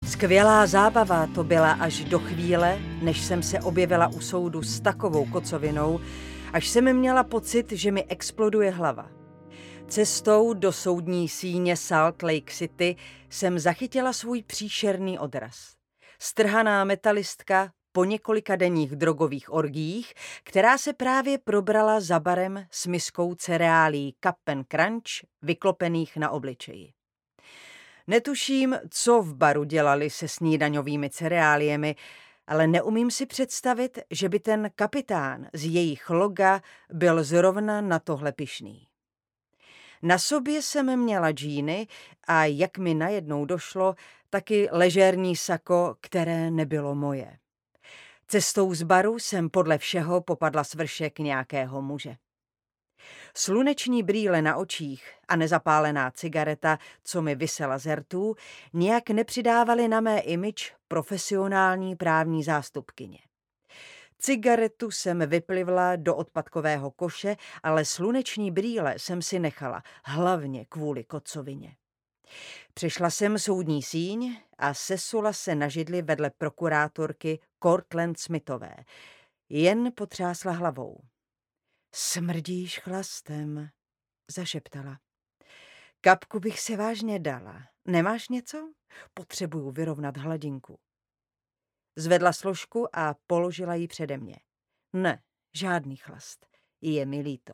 Skvělá zábava to byla až do chvíle, než jsem se objevila u soudu s takovou kocovinou, až jsem měla pocit, že mi exploduje hlava. Cestou do soudní síně Salt Lake City jsem zachytila svůj příšerný odraz. Strhaná metalistka po několika denních drogových orgiích, která se právě probrala za barem s miskou cereálí Cap'n Crunch vyklopených na obličeji. Netuším, co v baru dělali se snídaňovými cereáliemi, ale neumím si představit, že by ten kapitán z jejich loga byl zrovna na tohle pyšný. Na sobě jsem měla džíny a jak mi najednou došlo, taky ležérní sako, které nebylo moje. Cestou z baru jsem podle všeho popadla svršek nějakého muže. Sluneční brýle na očích a nezapálená cigareta, co mi visela z rtů, nijak nepřidávaly na mé image profesionální právní zástupkyně. Cigaretu jsem vyplivla do odpadkového koše, ale sluneční brýle jsem si nechala, hlavně kvůli kocovině. Přešla jsem soudní síň a sesula se na židli vedle prokurátorky Cortland Smithové. Jen potřásla hlavou. Smrdíš chlastem, zašeptala. Kapku bych se vážně dala. Nemáš něco? Potřebuju vyrovnat hladinku. Zvedla složku a položila ji přede mě. Ne, žádný chlast. Je mi líto.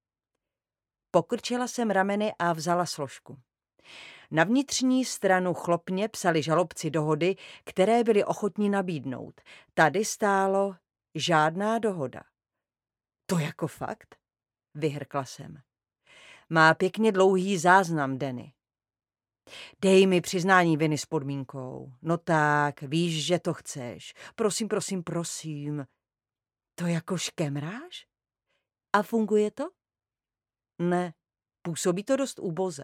Pokrčila jsem rameny a vzala složku. Na vnitřní stranu chlopně psali žalobci dohody, které byli ochotní nabídnout. Tady stálo žádná dohoda. To jako fakt? Vyhrkla jsem. Má pěkně dlouhý záznam, Danny. Dej mi přiznání viny s podmínkou. No tak, víš, že to chceš. Prosím, prosím, prosím. To jako škemráš? A funguje to? Ne, působí to dost uboze.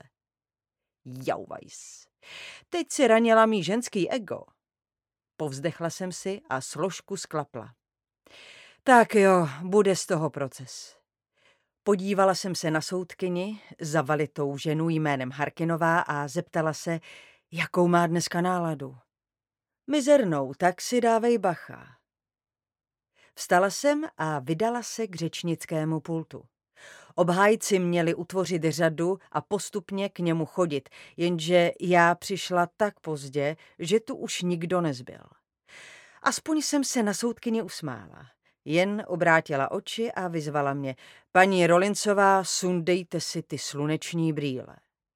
Jauvajs. Teď si ranila mý ženský ego. Povzdechla jsem si a složku sklapla. Tak jo, bude z toho proces. Podívala jsem se na soudkyni, zavalitou ženu jménem Harkinová a zeptala se, jakou má dneska náladu. Mizernou, tak si dávej bacha. Vstala jsem a vydala se k řečnickému pultu. Obhájci měli utvořit řadu a postupně k němu chodit, jenže já přišla tak pozdě, že tu už nikdo nezbyl. Aspoň jsem se na soudkyni usmála. Jen obrátila oči a vyzvala mě. Paní Rollinsová, sundejte si ty sluneční brýle.